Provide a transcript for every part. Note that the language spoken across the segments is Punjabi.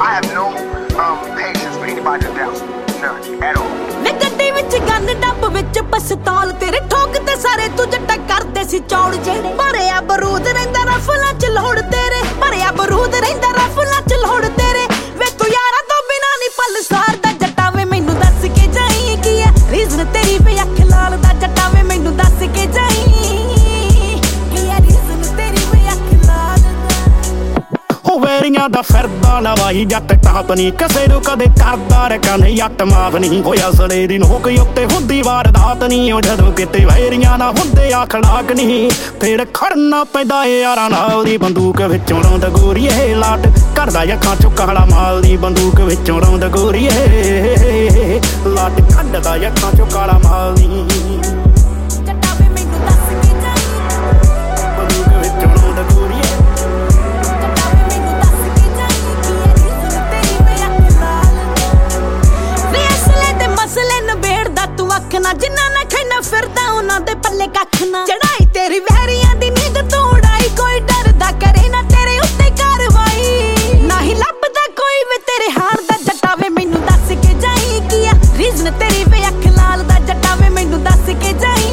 I have no patience for anybody that doubts me. None at all. ਵੇ ਗੱਡੀ ਵਿੱਚ ਗੰਨ ਡੱਬ ਵਿੱਚ ਪਸਤੌਲ ਤੇਰੇ ਠੋਕ ਤੇ ਸਾਰੇ ਤੂੰ ਜੱਟਾ ਕਰਦੇ ਸੀ ਚੌੜ ਜਿਹੜੇ ਭਰਿਆ ਬਰੂਦ ਰਹਿੰਦਾ ਰਫਲਾਂ ਚ ਲੋੜ ਤੇਰੇ ਭਰਿਆ ਬਰੂਦ ਰਹਿੰਦਾ ਰਫਲਾਂ ਚ ਲੋੜ ਤੇਰੇ ਵੇ ਤੂੰ ਯਾਰਾਂ ਤੋਂ ਬਿਨਾ ਨਹੀਂ ਪਲ ਸਾਰਦਾ ਜੱਟਾ ਵੇ ਮੈਨੂੰ ਦੱਸ ਕੇ ਜਾਈ ਕੀ ਆ ਰੀਜ਼ਨ ਤੇਰੀ ਵੇ ਅੱਖ ਲਾਲ ਦਾ ਜੱਟਾ ਵੇ ਮੈਨੂੰ ਦੱਸ ਕੇ ਜਾਈ ਕੀ ਆ ਰੀਜ਼ਨ ਤੇਰੀ ਵੇ ਅੱਖ ਲਾਲ ਦਾ ਵੈਰੀਆਂ ਦਾ ਫਿਰਦਾ ਲਵਾਈ ਜੱਟ ਟਾਪ ਨੀ ਕਿਸੇ ਨੂੰ ਕਦੇ ਕਰਦਾ ਰਕਾ ਨਹੀਂ ਜੱਟ ਮਾਫ ਨਹੀਂ ਹੋਇਆ ਸੜੇ ਦੀ ਨੋਕ ਉੱਤੇ ਹੁੰਦੀ ਵਾਰਦਾਤ ਨਹੀਂ ਉਹ ਜਦੋਂ ਕਿਤੇ ਵੈਰੀਆਂ ਨਾ ਹੁੰਦੇ ਅਖਲਾਕ ਨਹੀਂ ਫੇਰ ਖੜਨਾ ਪੈਂਦਾ ਏ ਯਾਰਾਂ ਨਾਲ ਦੀ ਬੰਦੂਕ ਵਿੱਚੋਂ ਰੌਂਦ ਗੋਰੀਏ ਲਾਟ ਕਰਦਾ ਅੱਖਾਂ ਚੋਂ ਕਾਲਾ ਮਾਲ ਦੀ ਬੰਦੂਕ ਵਿੱਚੋਂ ਰੌਂਦ ਗੋਰੀਏ ਲਾਟ ਕੱਢਦਾ ਅੱਖਾਂ ਚੋਂ ਕਾਲਾ ਮਾਲ ਦੀ ਜੱਟਾ ਵੇ ਮੈਨੂੰ ਦੱਸ ਕੇ ਜਾਈ ਬੰਦੂਕ ਵਿੱਚੋਂ ਰੌਂਦ ਗੋਰੀਏ ਨਾ ਜਿੰਨਾ ਨਾ ਖੈਨਾ ਫਿਰਦਾ ਉਹਨਾਂ ਦੇ ਪੱਲੇ ਕੱਖ ਨਾ ਚੜਾਈ ਤੇਰੀ ਵਹਿਰੀਆਂ ਦੀ ਨੀਂਦ ਤੂੰ ਉਡਾਈ ਕੋਈ ਡਰਦਾ ਕਰੇ ਨਾ ਤੇਰੇ ਉੱਤੇ ਕਾਰਵਾਈ ਨਾ ਹੀ ਲੱਭਦਾ ਕੋਈ ਵੀ ਤੇਰੇ ਹਾਰ ਦਾ ਜੱਟਾ ਵੇ ਮੈਨੂੰ ਦੱਸ ਕੇ ਜਾਈ ਕੀ ਆ ਰੀਜ਼ਨ ਤੇਰੀ ਵੇ ਅੱਖ ਲਾਲ ਦਾ ਜੱਟਾ ਵੇ ਮੈਨੂੰ ਦੱਸ ਕੇ ਜਾਈ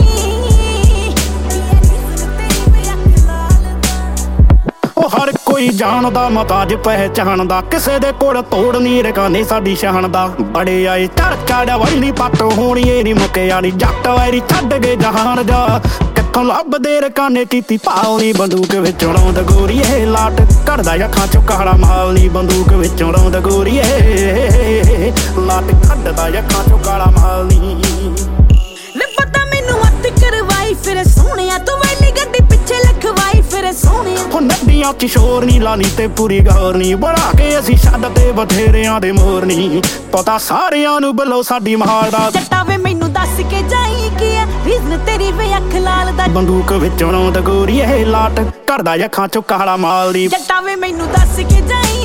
ਉਹ ਹਰ ਕੋਈ ਜਾਣਦਾ ਮਤਾਜ ਪਹਿਚਾਣਦਾ ਕਿਸੇ ਦੇ ਕੋਲ ਤੋੜ ਨੀ ਰਕਾਨੇ ਸਾਡੀ ਸ਼ਾਨ ਦਾ ਬੜੇ ਆਏ ਚਰਚਾ ਵੜਨੀ ਪੱਟ ਹੋਣੀ ਏ ਨੀ ਮੁੱਕਿਆ ਨੀ ਜੱਟ ਵੈਰੀ ਛੱਡ ਗਏ ਜਹਾਨ ਜਾ ਕਿੱਥੋਂ ਲੱਭਦੇ ਰਕਾਨੇ ਕੀਤੀ ਪਾਉਣੀ ਬੰਦੂਕ ਵਿੱਚੋਂ ਰੌਂਦ ਗੋਰੀਏ ਲਾਟ ਕੱਢਦਾ ਅੱਖਾਂ ਚੋਂ ਕਾਲਾ ਮਾਲ ਨੀ ਬੰਦੂਕ ਵਿੱਚੋਂ ਰੌਂਦ ਗੋਰੀਏ ਲਾਟ ਕੱਢਦਾ ਅੱਖਾਂ ਚੋਂ ਕਾਲਾ ਮਾਲ ਨੀ ਵੇ ਪਤਾ ਮੈਨੂੰ ਅੱਤ ਕਰਵਾਈ ਫਿਰ ਸੋਹਣਿਆ ਤੂੰ ਵੈਲੀ ਗੱਡੀ ਪਿੱਛੇ ਲਖਵਾਈ ਫਿਰ ਸੋਹਣਿਆ ਹੁਣ ਨੱਡੀਆਂ ਚ ਸ਼ੋਰ ਨੀ ਲਾਣੀ ਤੇ ਪੂਰੀ ਗੌਰ ਨੀ ਬਣਾ ਕੇ ਅਸੀਂ ਛੱਡ ਤੇ ਬਥੇਰਿਆਂ ਦੇ ਮੋਰ ਨੀ ਪਤਾ ਸਾਰਿਆਂ ਨੂੰ ਬਲੋ ਸਾਡੀ ਮਹਾਲ ਦਾ ਜੱਟਾ ਵੇ ਮੈਨੂੰ ਦੱਸ ਕੇ ਜਾਈ ਕੀ ਆ ਰੀਜ਼ਨ ਤੇਰੀ ਵੇ ਅੱਖ ਲਾਲ ਦਾ ਬੰਦੂਕ ਵਿੱਚੋਂ ਰੌਂਦ ਗੋਰੀਏ ਲਾਟ ਕਰਦਾ ਅੱਖਾਂ ਚੋਂ ਕਾਲਾ ਮਾਲ ਦੀ ਜੱਟਾ ਵੇ ਮੈਨੂੰ ਦੱਸ ਕੇ ਜਾਈ